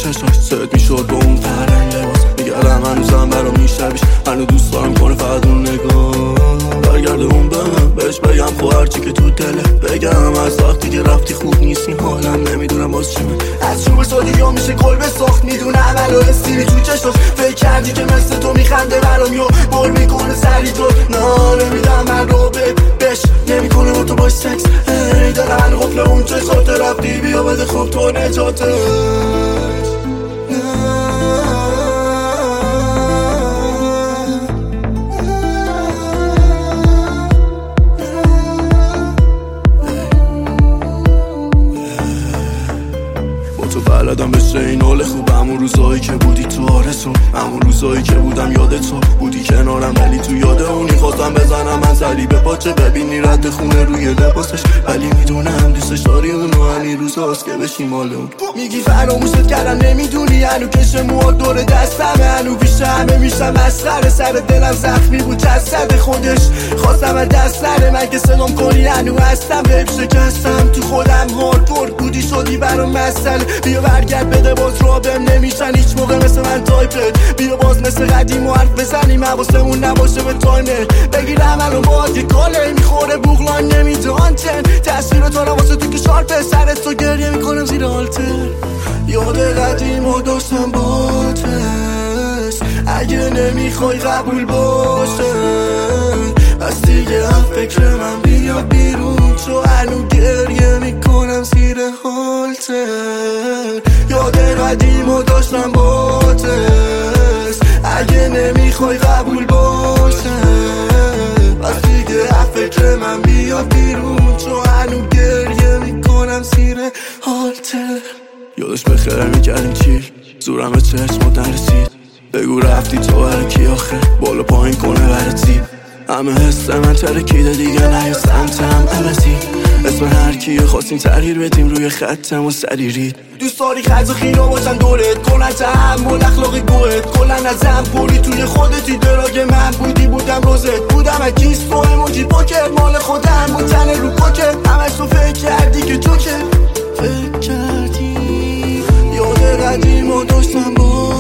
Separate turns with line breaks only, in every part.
چشاش سرد میشد با اون فرنگ لباس. میگردم هنوزم برام میشبیش، هنو دوست دارم کنه فقط اون نگاه. برگرده اون به من بهش بگم خب هرچی که تو دله بگم. از وقتی که رفتی خوب نیستی حالم نمیدونم باز چی من. از چوب سادی یا میشه کلبه ساخت، میدونم عمل و حسی تو چشاش. فکر کردی که مثل تو میخنده برام یا بول میکنه سری تو. نه نمیدم من رو بهش نمیکنه با تو باش سکس. ای دارم قفل اون چشات رفتی بیا بده خوب تو نجاتش. تو بلدم بشه این حال خوب. همون روزایی که بودی تو آرزون، همون روزایی که بودم یاد تو بودی کنارم ولی تو یاد اونی. خواستم بزنم من زلی به پاچه ببینی رد خونه روی لباسش، ولی میدونم دوستش داری اونو. همین روزاست که بشی مال اون. میگی فراموشت کردم نمیدونی، هنو کش موها دور دستمه، هنو بیشتر همه میشم مسخره. سر دلم زخمی بود جسد خودش، خواستم از دست نره. من که سلام کنی هنو هستم ویب شکستم تو خودم. هاردکور بودی شدی برام مسئله. بیا برگرد بده باز رو بهم نمیشن هیچ موقع مثل من تایپت. بیا باز مثل قدیم و حرف بزنیم حواسمون نباشه به تایمر. بگیرم الان باید یه کاله میخوره بوغلان نمیدان چن. تصویر تو واسه تو که شارپه سرت تو گریه میکنم زیر آلتر. یاد قدیم و داشتم باتش، اگه نمیخوای قبول باشه پس دیگه هم فکر من بیا بیرون، چو الان گریه میکنم زیر هالتر. یاد قدیم و داشتم باتش، اگه نمیخوای قبول باشه پس دیگه هم فکر من بیا بیرون، چو الان گریه میکنم زیر هالتر. یادش بخیر میکردیم چیل زورم به چشم نرسید. بگو رفتی تو برای کی آخه بالا پایین کنه برای تیب. همه حس من ترکیده دیگه نه سمتم عوضی. اسم هر کیه خواستیم تغییر بدیم روی خطم و سری رید. دوست داری خرز و خینا باشن دورت کنن تحمل اخلاقی گوهت کلن ازم پولی توی خودتی. دراگ من بودم روزت بودم اکیس تو اموجی پوکر مال خودم بود تنه رو پوکر. همش تو فکر کردی که تو که فکر کردی. یاد قدیم و داشتم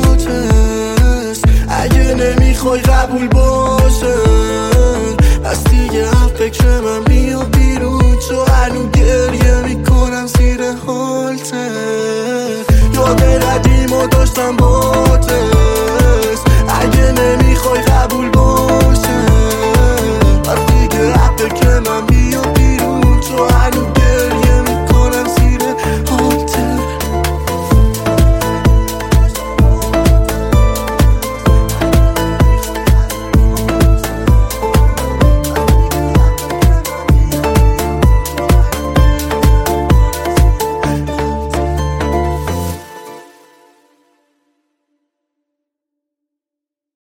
باتش، اگه نمیخوای قبول باشه پس دیگه هم فکر من بیا بیرون، چو الان گریه میکنم زیر هالتر.